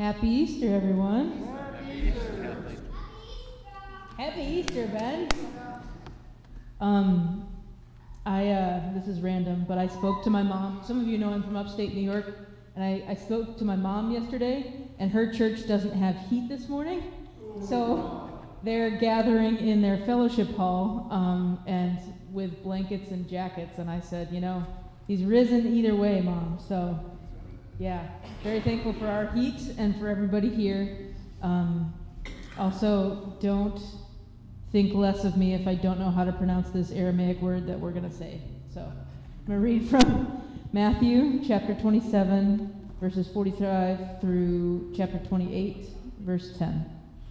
Happy Easter, everyone. Happy Easter, Ben. This is random, but I spoke to my mom. Some of you know I'm from upstate New York, and I spoke to my mom yesterday, and her church doesn't have heat this morning, so they're gathering in their fellowship hall, and with blankets and jackets, and I said, he's risen either way, Mom, so yeah, very thankful for our heat and for everybody here. Also, don't think less of me if I don't know how to pronounce this Aramaic word that we're going to say. So I'm going to read from Matthew chapter 27, verses 45 through chapter 28, verse 10.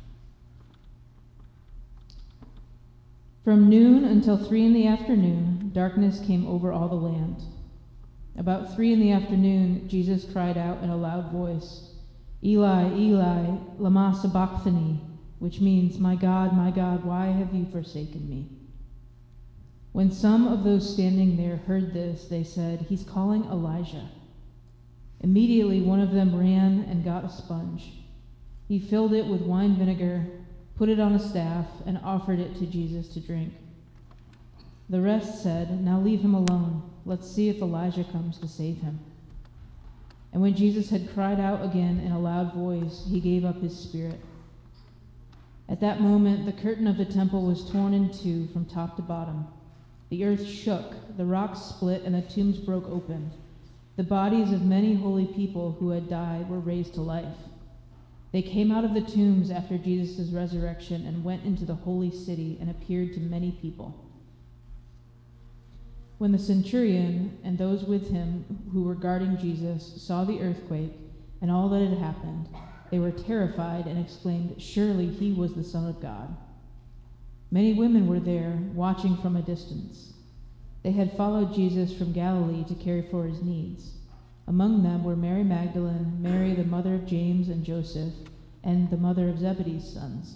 From noon until 3 in the afternoon, darkness came over all the land. About 3 in the afternoon, Jesus cried out in a loud voice, Eli, Eli, lama sabachthani, which means, my God, why have you forsaken me? When some of those standing there heard this, they said, he's calling Elijah. Immediately one of them ran and got a sponge. He filled it with wine vinegar, put it on a staff, and offered it to Jesus to drink. The rest said, now leave him alone. Let's see if Elijah comes to save him. And when Jesus had cried out again in a loud voice, he gave up his spirit. At that moment, the curtain of the temple was torn in two from top to bottom. The earth shook, the rocks split, and the tombs broke open. The bodies of many holy people who had died were raised to life. They came out of the tombs after Jesus' resurrection and went into the holy city and appeared to many people. When the centurion and those with him who were guarding Jesus saw the earthquake and all that had happened, they were terrified and exclaimed, surely he was the Son of God. Many women were there, watching from a distance. They had followed Jesus from Galilee to care for his needs. Among them were Mary Magdalene, Mary the mother of James and Joseph, and the mother of Zebedee's sons.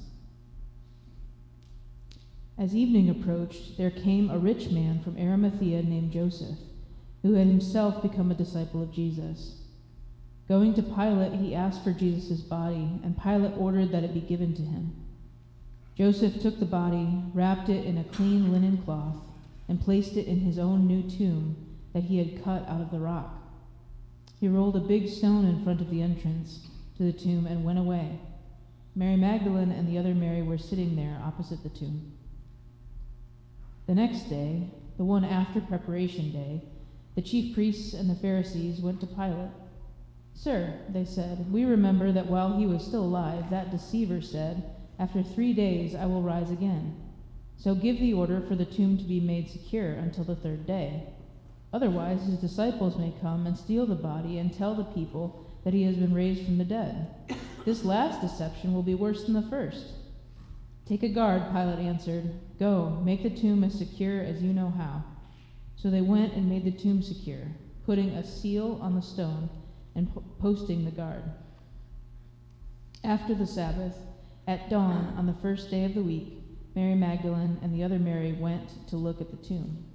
As evening approached, there came a rich man from Arimathea named Joseph, who had himself become a disciple of Jesus. Going to Pilate, he asked for Jesus' body, and Pilate ordered that it be given to him. Joseph took the body, wrapped it in a clean linen cloth, and placed it in his own new tomb that he had cut out of the rock. He rolled a big stone in front of the entrance to the tomb and went away. Mary Magdalene and the other Mary were sitting there opposite the tomb. The next day, the one after Preparation Day, the chief priests and the Pharisees went to Pilate. Sir, they said, we remember that while he was still alive, that deceiver said, after 3 days I will rise again. So give the order for the tomb to be made secure until the 3rd day. Otherwise his disciples may come and steal the body and tell the people that he has been raised from the dead. This last deception will be worse than the first. Take a guard, Pilate answered. Go, make the tomb as secure as you know how. So they went and made the tomb secure, putting a seal on the stone and posting the guard. After the Sabbath, at dawn on the 1st day of the week, Mary Magdalene and the other Mary went to look at the tomb.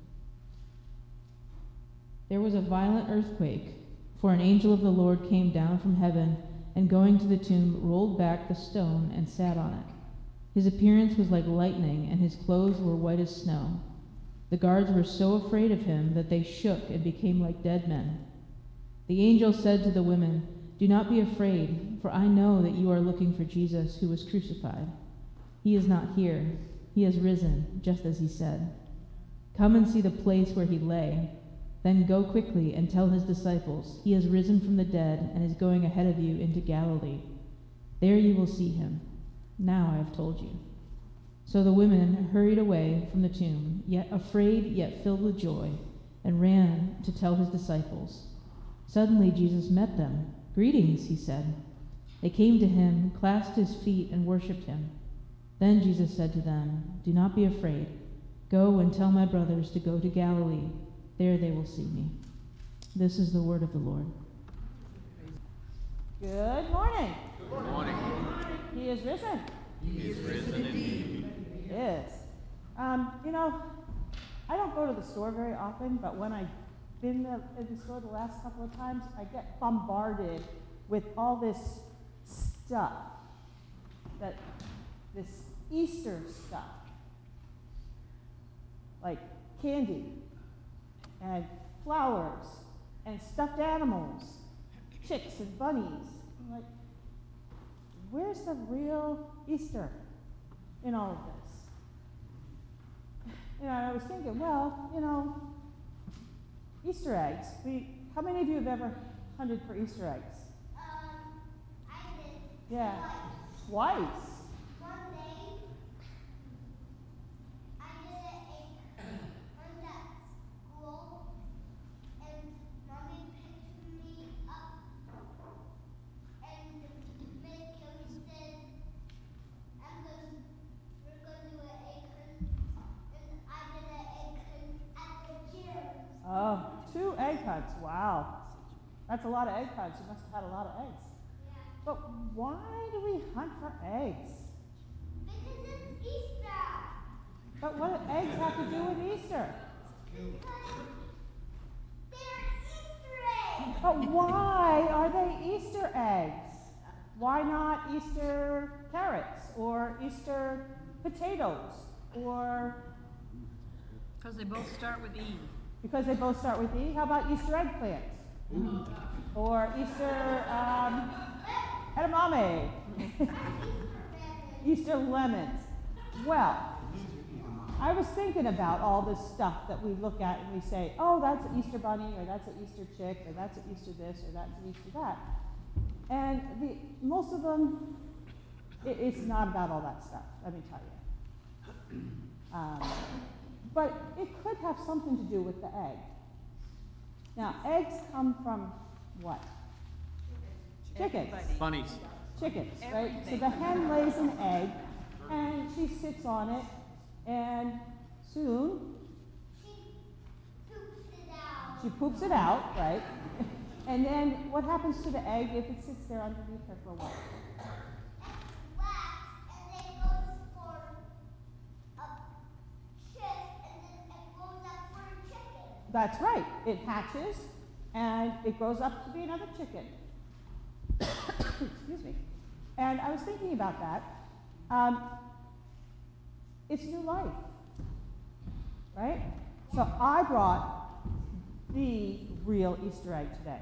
There was a violent earthquake, for an angel of the Lord came down from heaven and going to the tomb rolled back the stone and sat on it. His appearance was like lightning, and his clothes were white as snow. The guards were so afraid of him that they shook and became like dead men. The angel said to the women, do not be afraid, for I know that you are looking for Jesus who was crucified. He is not here. He has risen, just as he said. Come and see the place where he lay. Then go quickly and tell his disciples, he has risen from the dead and is going ahead of you into Galilee. There you will see him. Now I have told you. So the women hurried away from the tomb, yet afraid, yet filled with joy, and ran to tell his disciples. Suddenly Jesus met them. Greetings, he said. They came to him, clasped his feet, and worshipped him. Then Jesus said to them, do not be afraid. Go and tell my brothers to go to Galilee. There they will see me. This is the word of the Lord. Good morning. Good morning. He is risen. He is risen indeed. Yes. I don't go to the store very often, but when I've been in the store the last couple of times, I get bombarded with all this stuff, this Easter stuff, like candy and flowers and stuffed animals, chicks and bunnies. I'm like, where's the real Easter in all of this? I was thinking, well, Easter eggs. How many of you have ever hunted for Easter eggs? I did. Yeah. Twice. Twice. One day, I did a hunt at school, and Mommy picked me up, and Miss Kelly said, we're going to do an egg hunt, and I did an egg hunt at the gym. Oh, 2 egg hunts. Wow. That's a lot of egg hunts. You must have had a lot of eggs. Yeah. But why do we hunt for eggs? Because it's Easter. But what do eggs have to do with Easter? Because they're Easter eggs. But why are they Easter eggs? Why not Easter carrots or Easter potatoes or Because they both start with E. because they both start with E? How about Easter eggplant? Or Easter edamame? Easter lemons. Well, I was thinking about all this stuff that we look at and we say, oh, that's an Easter bunny, or that's an Easter chick, or that's an Easter this, or that's an Easter that. And most of them, it's not about all that stuff, let me tell you. But it could have something to do with the egg. Now, eggs come from what? Chickens. Bunnies. Chickens, right? So Everything. the hen lays an egg, and she sits on it, and soon She poops it out. she poops it out, right? And then what happens to the egg if it sits there underneath her for a while? It wax, and then it goes for a chick, and then it grows up for a chicken. That's right. It hatches, and it grows up to be another chicken. Excuse me. And I was thinking about that. It's new life, right? So I brought the real Easter egg today.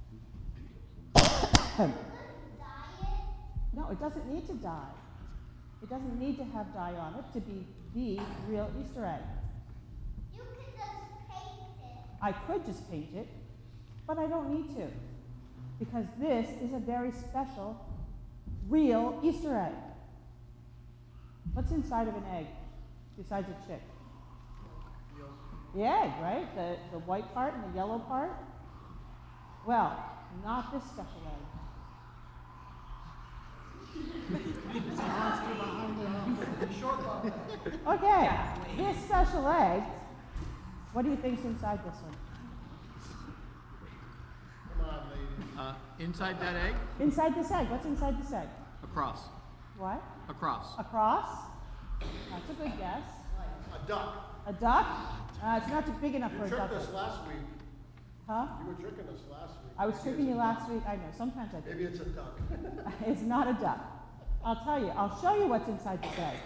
Diet. No, it doesn't need to die. It doesn't need to have dye on it to be the real Easter egg. You can just paint it. I could just paint it, but I don't need to, because this is a very special, real Easter egg. What's inside of an egg besides a chick? The egg, right? The white part and the yellow part? Well, not this special egg. Okay, this special egg, what do you think's inside this one? Inside that egg, Inside this egg, what's inside this egg? a cross. What? A cross. A cross? That's a good guess. A duck. A duck? It's not too big enough for You a tricked duck. us last week. Huh? You were tricking us last week. I was tricking you last week. I know, sometimes I do. Maybe it's a duck. It's not a duck. I'll tell you. I'll show you what's inside this egg.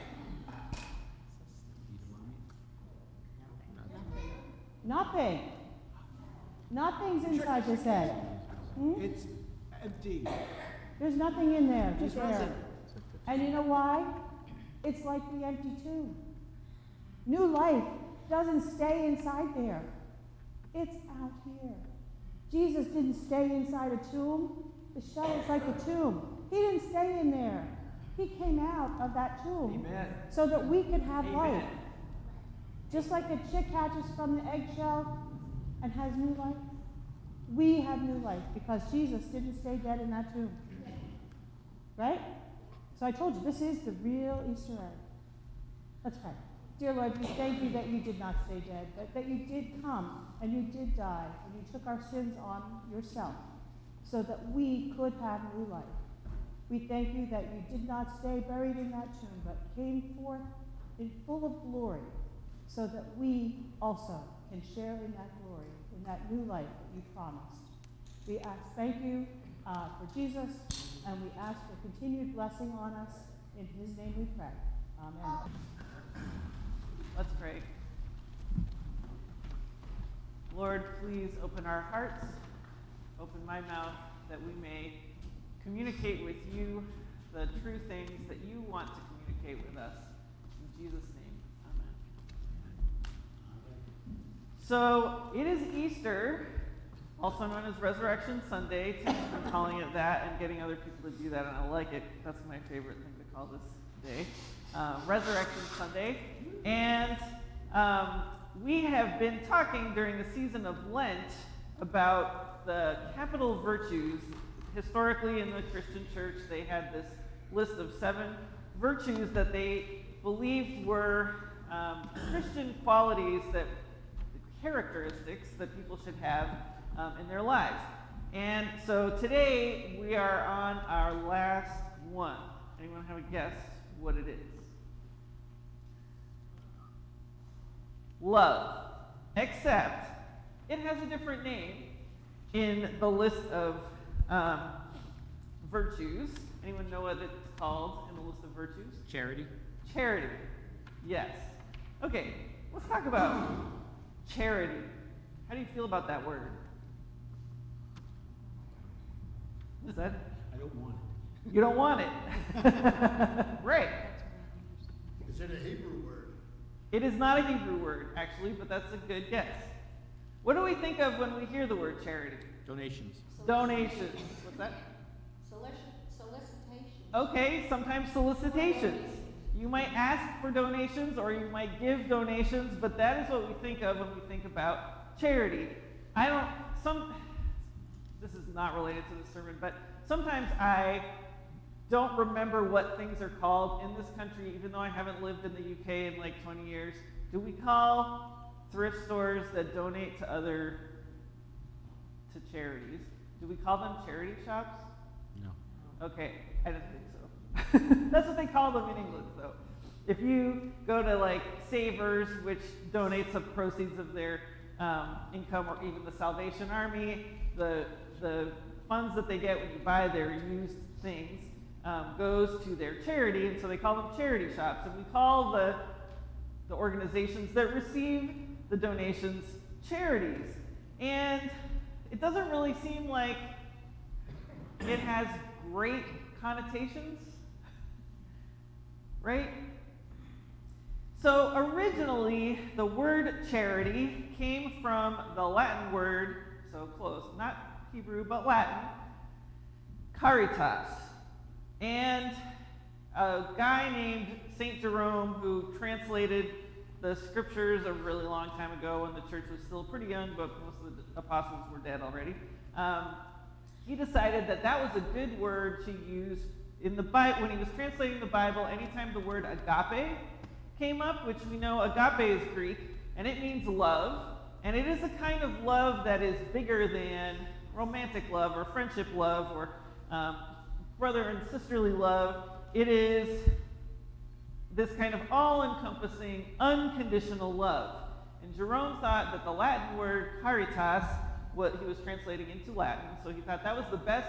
Nothing. Nothing's inside this egg. Hmm? It's empty. There's nothing in there, just Just air. resin. And you know why? It's like the empty tomb. New life doesn't stay inside there. It's out here. Jesus didn't stay inside a tomb. The shell is like a tomb. He didn't stay in there. He came out of that tomb Amen. so that we could have life. Amen. Just like a chick hatches from the eggshell and has new life, we have new life because Jesus didn't stay dead in that tomb. Right? So I told you, this is the real Easter egg. Let's pray. Dear Lord, we thank you that you did not stay dead, but that you did come and you did die and you took our sins on yourself so that we could have new life. We thank you that you did not stay buried in that tomb, but came forth in full of glory so that we also can share in that glory, in that new life that you promised. We ask, thank you for Jesus, and we ask for continued blessing on us. In his name we pray. Amen. Let's pray. Lord, please open our hearts, open my mouth, that we may communicate with you the true things that you want to communicate with us. In Jesus' name, amen. So, it is Easter, also known as Resurrection Sunday. Tim's been calling it that and getting other people to do that, and I like it. That's my favorite thing to call this day. Resurrection Sunday. And we have been talking during the season of Lent about the capital virtues. Historically, in the Christian church, they had this list of 7 virtues that they believed were Christian qualities, characteristics that people should have in their lives. And so today we are on our last one. Anyone have a guess what it is? Love. Except it has a different name in the list of virtues. Anyone know what it's called in the list of virtues? Charity. Charity. Yes. Okay, let's talk about charity. How do you feel about that word? What's that? I don't want it. You don't want it. Right. Is it a Hebrew word? It is not a Hebrew word, actually, but that's a good guess. What do we think of when we hear the word charity? Donations. Donations. What's that? Solicitation. Okay, sometimes solicitations. You might ask for donations or you might give donations, but that is what we think of when we think about charity. This is not related to the sermon, but sometimes I don't remember what things are called in this country, even though I haven't lived in the UK in like 20 years. Do we call thrift stores that donate to charities? Do we call them charity shops? No. Okay, I didn't think so. That's what they call them in England, though. If you go to like Savers, which donates the proceeds of their income, or even the Salvation Army, the funds that they get when you buy their used things goes to their charity, and so they call them charity shops. And we call the organizations that receive the donations charities. And it doesn't really seem like it has great connotations, right? So originally, the word charity came from the Latin word, so close, not Hebrew, but Latin, caritas. And a guy named St. Jerome, who translated the scriptures a really long time ago when the church was still pretty young, but most of the apostles were dead already, he decided that that was a good word to use in the Bible. When he was translating the Bible, anytime the word agape came up, which we know agape is Greek, and it means love, and it is a kind of love that is bigger than romantic love or friendship love or brother and sisterly love. It is this kind of all-encompassing, unconditional love. And Jerome thought that the Latin word caritas, what he was translating into Latin, so he thought that was the best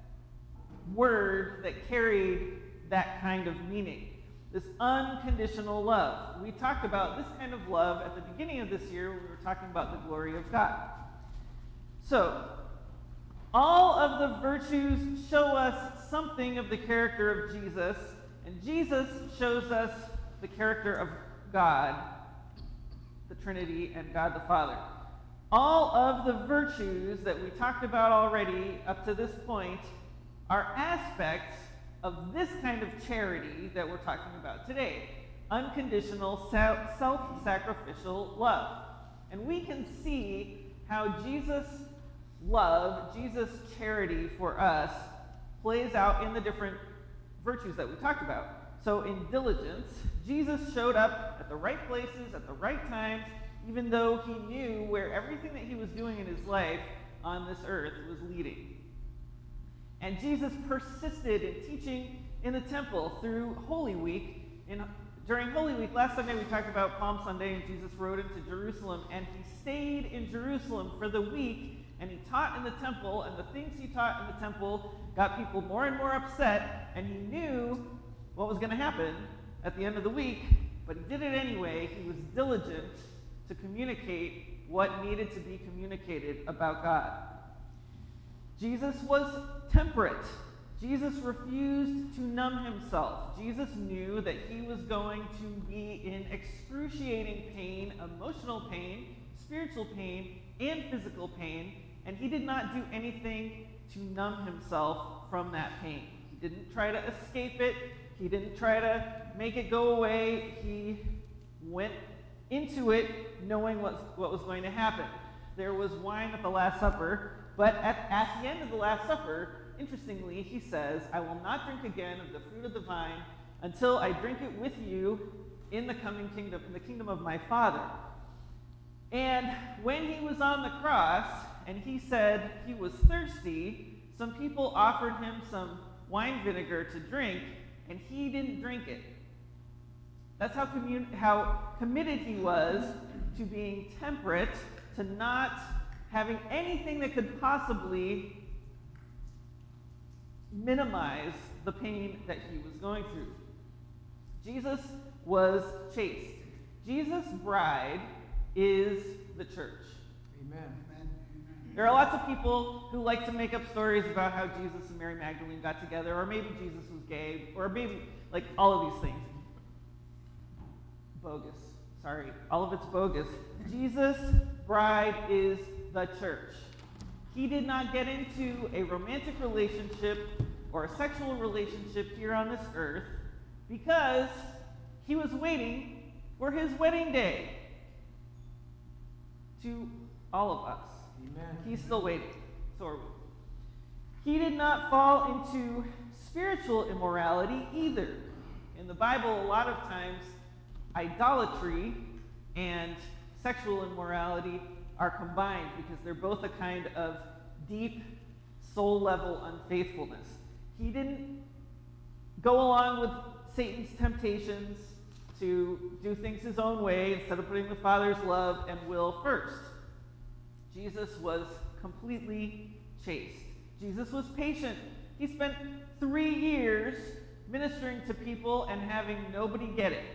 word that carried that kind of meaning. This unconditional love. We talked about this kind of love at the beginning of this year when we were talking about the glory of God. So, all of the virtues show us something of the character of Jesus, and Jesus shows us the character of God, the Trinity, and God the Father. All of the virtues that we talked about already up to this point are aspects of this kind of charity that we're talking about today. Unconditional, self-sacrificial love. And we can see how Jesus' love, Jesus' charity for us plays out in the different virtues that we talked about. So in diligence, Jesus showed up at the right places, at the right times, even though he knew where everything that he was doing in his life on this earth was leading. And Jesus persisted in teaching in the temple through Holy Week. During Holy Week, last Sunday we talked about Palm Sunday, and Jesus rode into Jerusalem, and he stayed in Jerusalem for the week, and he taught in the temple, and the things he taught in the temple got people more and more upset, and he knew what was going to happen at the end of the week, but he did it anyway. He was diligent to communicate what needed to be communicated about God. Jesus was temperate. Jesus refused to numb himself. Jesus knew that he was going to be in excruciating pain, emotional pain, spiritual pain, and physical pain, and he did not do anything to numb himself from that pain. He didn't try to escape it. He didn't try to make it go away. He went into it knowing what was going to happen. There was wine at the Last Supper, but at the end of the Last Supper, interestingly, he says, I will not drink again of the fruit of the vine until I drink it with you in the coming kingdom, in the kingdom of my Father. And when he was on the cross and he said he was thirsty, some people offered him some wine vinegar to drink, and he didn't drink it. That's how committed he was to being temperate, to not having anything that could possibly minimize the pain that he was going through. Jesus was chaste. Jesus' bride is the church. Amen. There are lots of people who like to make up stories about how Jesus and Mary Magdalene got together, or maybe Jesus was gay, or maybe like all of these things. Bogus. Sorry, all of it's bogus. Jesus' bride is the church. He did not get into a romantic relationship or a sexual relationship here on this earth because he was waiting for his wedding day. To all of us. Amen. He's still waiting. So are we. He did not fall into spiritual immorality either. In the Bible, a lot of times, idolatry and sexual immorality are combined because they're both a kind of deep, soul-level unfaithfulness. He didn't go along with Satan's temptations to do things his own way instead of putting the Father's love and will first. Jesus was completely chaste. Jesus was patient. He spent 3 years ministering to people and having nobody get it.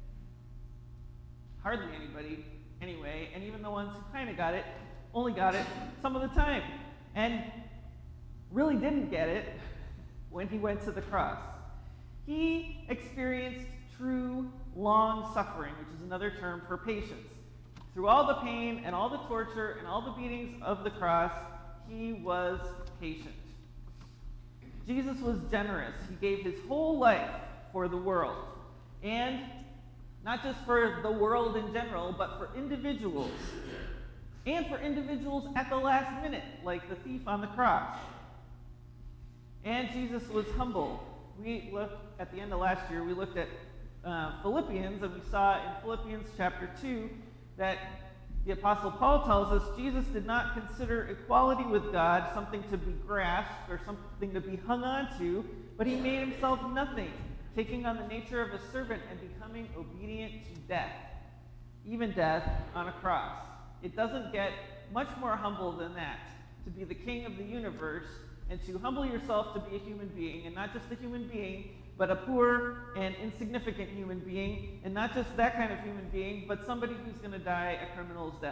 Hardly anybody, anyway, and even the ones who kind of got it, only got it some of the time, and really didn't get it when he went to the cross. He experienced true long suffering, which is another term for patience. Through all the pain and all the torture and all the beatings of the cross, he was patient. Jesus was generous. He gave his whole life for the world. And not just for the world in general, but for individuals. And for individuals at the last minute, like the thief on the cross. And Jesus was humble. We looked at the end of last year, we looked at Philippians, and we saw in Philippians chapter 2 that the Apostle Paul tells us Jesus did not consider equality with God something to be grasped or something to be hung on to, but he made himself nothing, taking on the nature of a servant and becoming obedient to death, even death on a cross. It doesn't get much more humble than that, to be the king of the universe and to humble yourself to be a human being, and not just a human being, but a poor and insignificant human being, and not just that kind of human being, but somebody who's going to die a criminal's death.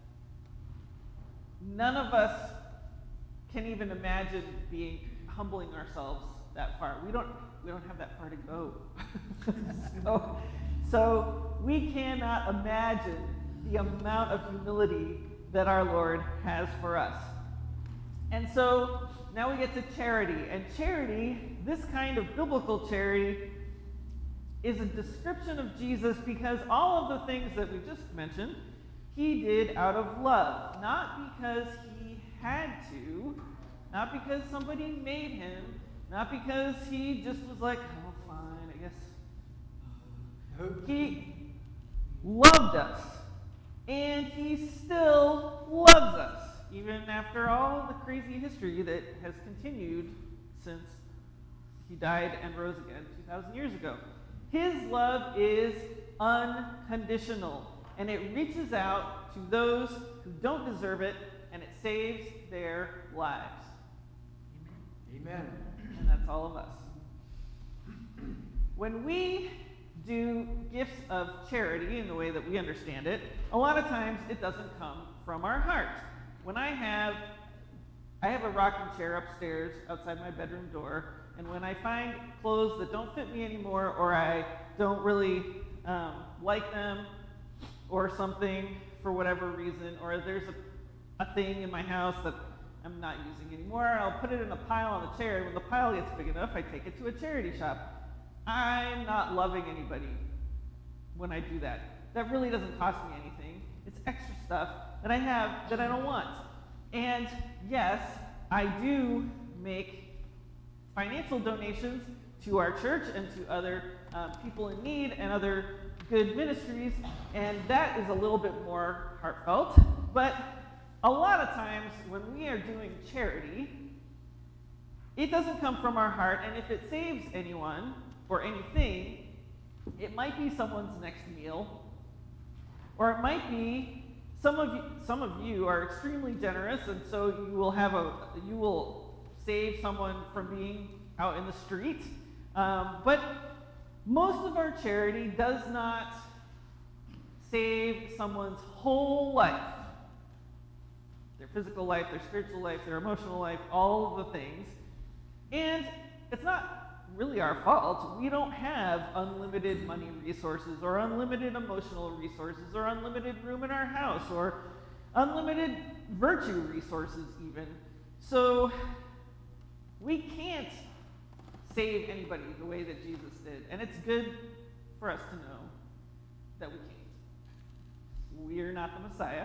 None of us can even imagine humbling ourselves that far. We don't have that far to go. so we cannot imagine the amount of humility that our Lord has for us. And so now we get to charity. And charity, this kind of biblical charity, is a description of Jesus because all of the things that we just mentioned, he did out of love. Not because he had to, not because somebody made him, not because he just was like, oh, fine, I guess. He loved us. And he still loves us, even after all the crazy history that has continued since he died and rose again 2,000 years ago. His love is unconditional, and it reaches out to those who don't deserve it, and it saves their lives. Amen. And that's all of us. When we do gifts of charity in the way that we understand it, a lot of times it doesn't come from our heart. When I have a rocking chair upstairs outside my bedroom door, and when I find clothes that don't fit me anymore, or I don't really like them, or something for whatever reason, or there's a thing in my house that I'm not using anymore, I'll put it in a pile on the chair. When the pile gets big enough, I take it to a charity shop. I'm not loving anybody when I do that. That really doesn't cost me anything. It's extra stuff that I have that I don't want. And yes, I do make financial donations to our church and to other people in need and other good ministries, and that is a little bit more heartfelt. But a lot of times when we are doing charity, it doesn't come from our heart, and if it saves anyone or anything, it might be someone's next meal, or it might be some of you are extremely generous, and so you will save someone from being out in the street. But most of our charity does not save someone's whole life. Their physical life, their spiritual life, their emotional life, all of the things. And it's not really our fault. We don't have unlimited money resources, or unlimited emotional resources, or unlimited room in our house, or unlimited virtue resources even. So we can't save anybody the way that Jesus did. And it's good for us to know that we can't. We're not the Messiah.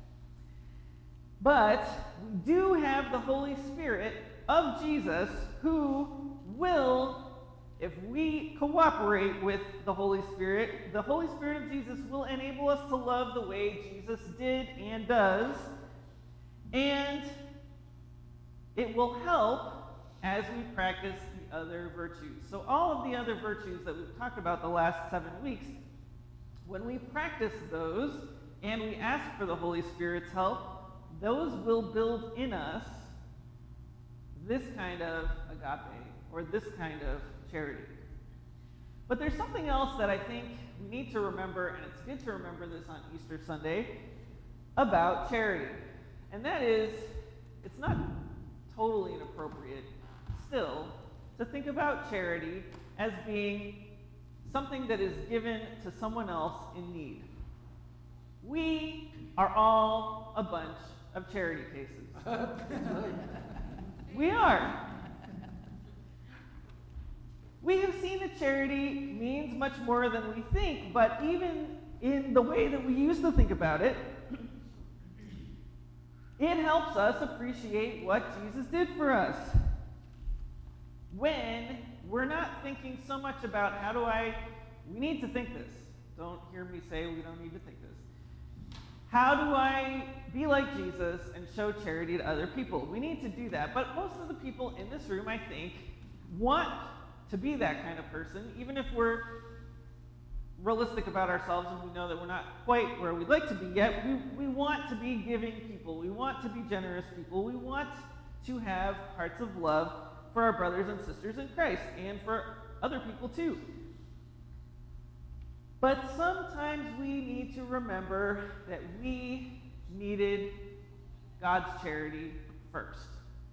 But we do have the Holy Spirit of Jesus who will, if we cooperate with the Holy Spirit of Jesus will enable us to love the way Jesus did and does. And it will help as we practice the other virtues. So all of the other virtues that we've talked about the last 7 weeks, when we practice those and we ask for the Holy Spirit's help, those will build in us this kind of agape, or this kind of charity. But there's something else that I think we need to remember, and it's good to remember this on Easter Sunday, about charity. And that is, it's not totally inappropriate still to think about charity as being something that is given to someone else in need. We are all a bunch of charity cases. We are. We have seen that charity means much more than we think, but even in the way that we used to think about it, it helps us appreciate what Jesus did for us. When we're not thinking so much about we need to think this. Don't hear me say we don't need to think this. How do I be like Jesus and show charity to other people? We need to do that. But most of the people in this room, I think, want to be that kind of person, even if we're realistic about ourselves and we know that we're not quite where we'd like to be yet. We want to be giving people. We want to be generous people. We want to have hearts of love for our brothers and sisters in Christ and for other people too. But sometimes we need to remember that we needed God's charity first.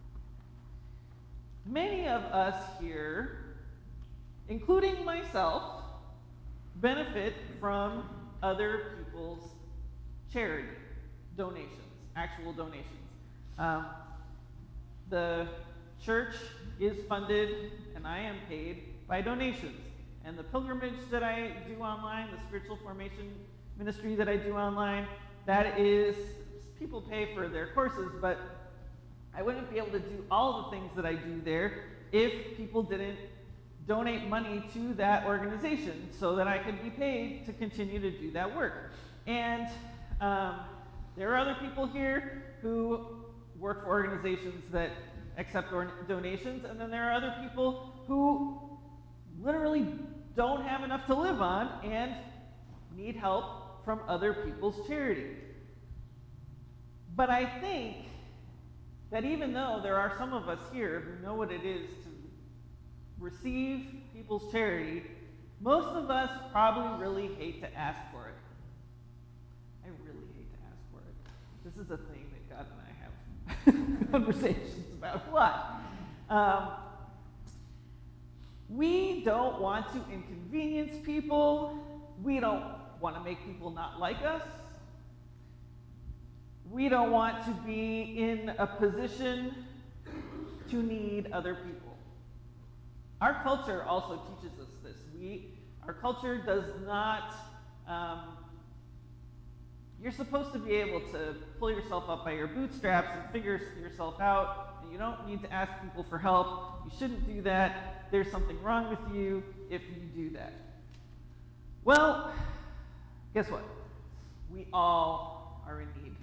Many of us here, including myself, benefit from other people's charity donations, actual donations. The church is funded, and I am paid by donations. And the pilgrimage that I do online, the spiritual formation ministry that I do online, that is, people pay for their courses, but I wouldn't be able to do all the things that I do there if people didn't donate money to that organization so that I could be paid to continue to do that work. And there are other people here who work for organizations that accept donations, and then there are other people who literally don't have enough to live on and need help from other people's charity. But I think that even though there are some of us here who know what it is to receive people's charity, most of us probably really hate to ask for it. I really hate to ask for it. This is a thing that God and I have conversations about a lot. We don't want to inconvenience people. We don't want to make people not like us. We don't want to be in a position to need other people. Our culture also teaches us this. Our culture does not, you're supposed to be able to pull yourself up by your bootstraps and figure yourself out. And you don't need to ask people for help. You shouldn't do that. There's something wrong with you if you do that. Well, guess what? We all are in need.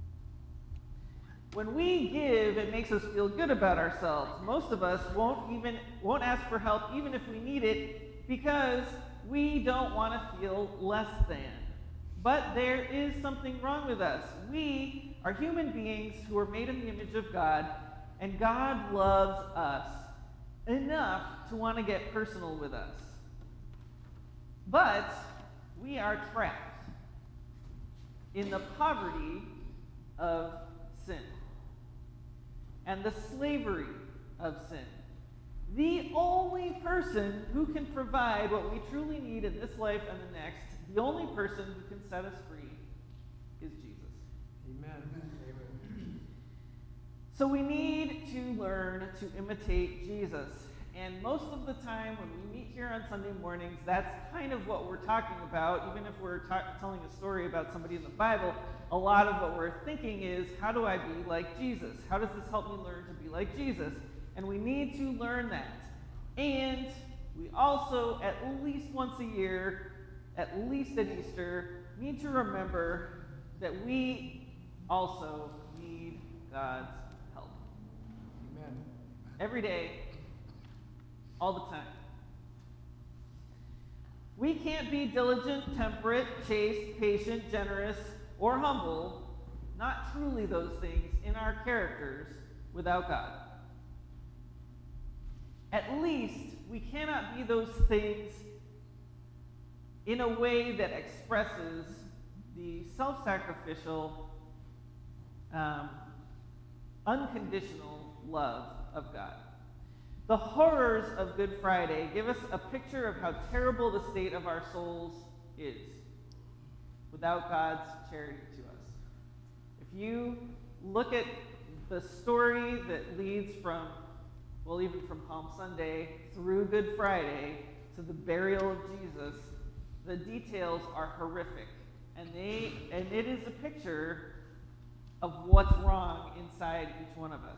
When we give, it makes us feel good about ourselves. Most of us won't ask for help even if we need it because we don't want to feel less than. But there is something wrong with us. We are human beings who are made in the image of God, and God loves us enough to want to get personal with us. But we are trapped in the poverty of sin and the slavery of sin. The only person who can provide what we truly need in this life and the next, the only person who can set us free is Jesus. Amen. Amen. So we need to learn to imitate Jesus. And most of the time when we meet here on Sunday mornings, that's kind of what we're talking about. Even if we're telling a story about somebody in the Bible, a lot of what we're thinking is, how do I be like Jesus? How does this help me learn to be like Jesus? And we need to learn that. And we also, at least once a year, at least at Easter, need to remember that we also need God's help. Amen. Every day, all the time. We can't be diligent, temperate, chaste, patient, generous, or humble, not truly those things, in our characters without God. At least we cannot be those things in a way that expresses the self-sacrificial, unconditional love of God. The horrors of Good Friday give us a picture of how terrible the state of our souls is without God's charity to us. If you look at the story that leads from, well, even from Palm Sunday through Good Friday to the burial of Jesus, the details are horrific. And it is a picture of what's wrong inside each one of us.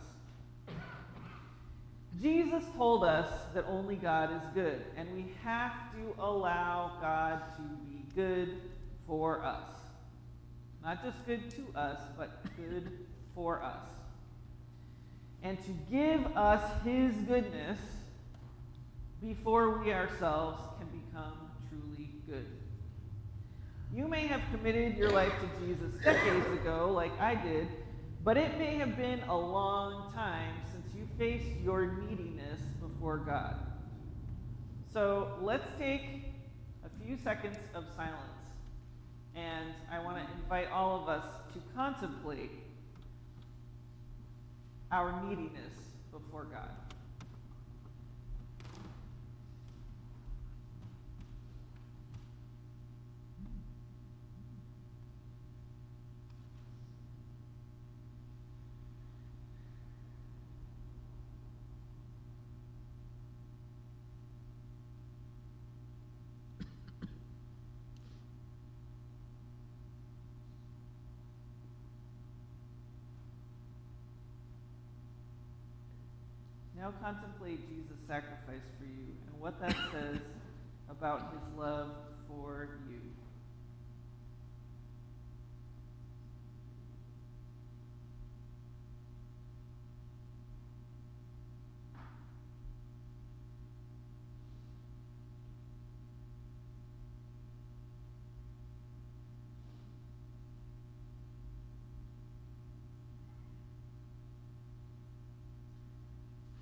Jesus told us that only God is good, and we have to allow God to be good for us. Not just good to us, but good for us. And to give us his goodness before we ourselves can become truly good. You may have committed your life to Jesus decades ago, like I did, but it may have been a long time since you faced your neediness before God. So let's take a few seconds of silence, and I want to invite all of us to contemplate our neediness before God. Now contemplate Jesus' sacrifice for you and what that says about his love for you.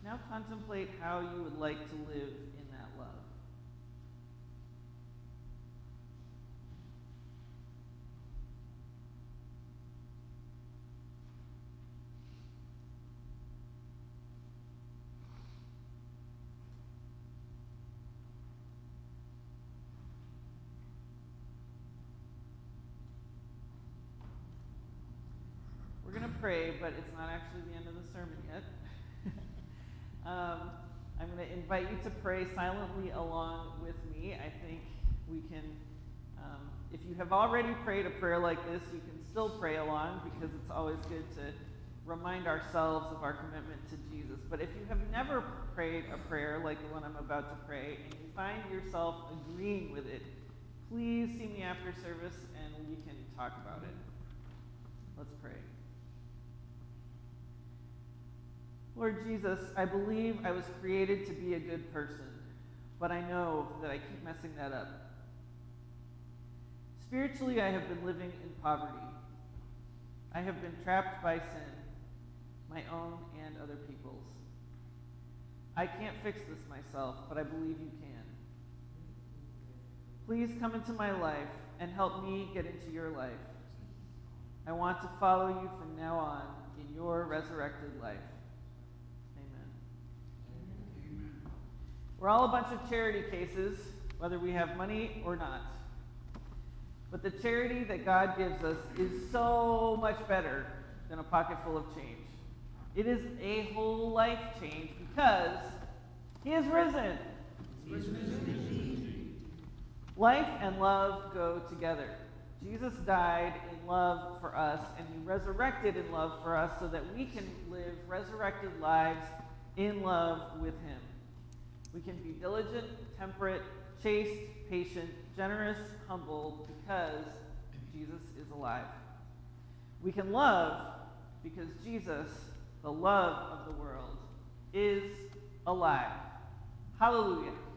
Now contemplate how you would like to live in that love. We're going to pray, but it's not actually the end of the sermon yet. I'm going to invite you to pray silently along with me. I think we can, if you have already prayed a prayer like this, you can still pray along because it's always good to remind ourselves of our commitment to Jesus. But if you have never prayed a prayer like the one I'm about to pray, and you find yourself agreeing with it, please see me after service and we can talk about it. Let's pray. Lord Jesus, I believe I was created to be a good person, but I know that I keep messing that up. Spiritually, I have been living in poverty. I have been trapped by sin, my own and other people's. I can't fix this myself, but I believe you can. Please come into my life and help me get into your life. I want to follow you from now on in your resurrected life. We're all a bunch of charity cases, whether we have money or not. But the charity that God gives us is so much better than a pocket full of change. It is a whole life change because He is risen. Life and love go together. Jesus died in love for us, and He resurrected in love for us so that we can live resurrected lives in love with Him. We can be diligent, temperate, chaste, patient, generous, humble, because Jesus is alive. We can love because Jesus, the love of the world, is alive. Hallelujah.